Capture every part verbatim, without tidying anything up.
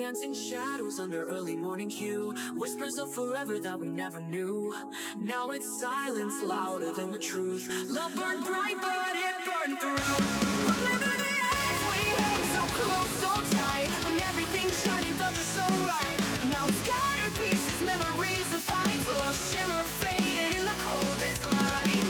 Dancing shadows under early morning hue, whispers of forever that we never knew. Now it's silence louder than the truth. Love burned bright but it burned through. Remember the edge we held so close, so tight, when everything shining felt just so right. Now scattered pieces, memories of fights, love shimmer faded in the coldest light.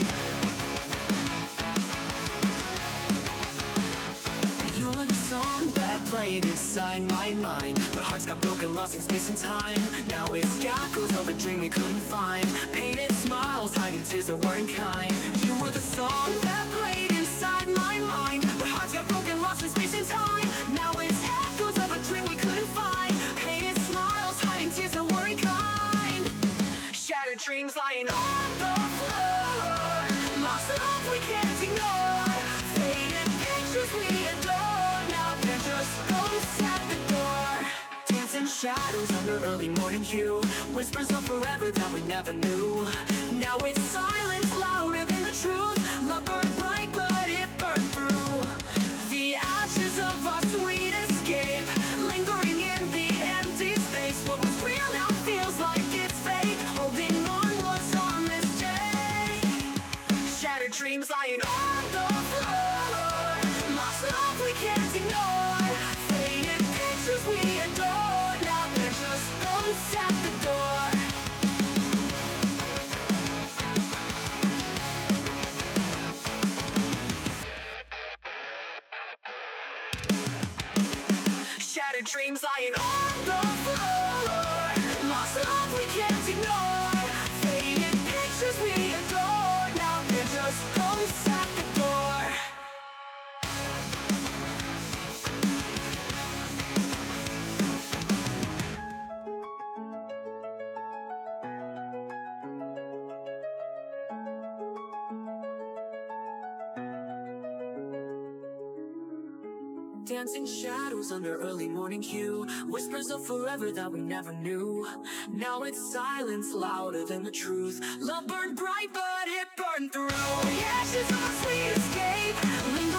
You're the song that played inside my mind, but hearts got broken, lost in space and time. Now it's shackles of a dream we couldn't find, painted smiles, hiding tears that weren't kind. You were the song that played inside my mind, but hearts got broken, lost in space and time. Now it's echoes of a dream we couldn't find, painted smiles, hiding tears that weren't kind. Shattered dreams lying on the floor, lost love we can't ignore, faded pictures we adore. Now they're just ghosts at the door. Dancing shadows under early morning hue, whispers of forever that we never knew. Now it's silence louder than the truth. Love burned bright but it burned through. The ashes of our sweet escape, lingering in the empty space. What was real now feels like it's fake, holding on what's on this day. Shattered dreams lying on the floor, lost love we can't ignore, faded pictures we adore. Now they're just ghosts at the door. Shattered dreams lying on the floor, lost love we can't ignore, faded pictures we adore. Now they're just ghosts at the door. Dancing shadows under early morning hue, whispers of forever that we never knew. Now it's silence louder than the truth. Love burned bright but it burned through. The ashes of a sweet escape, lingering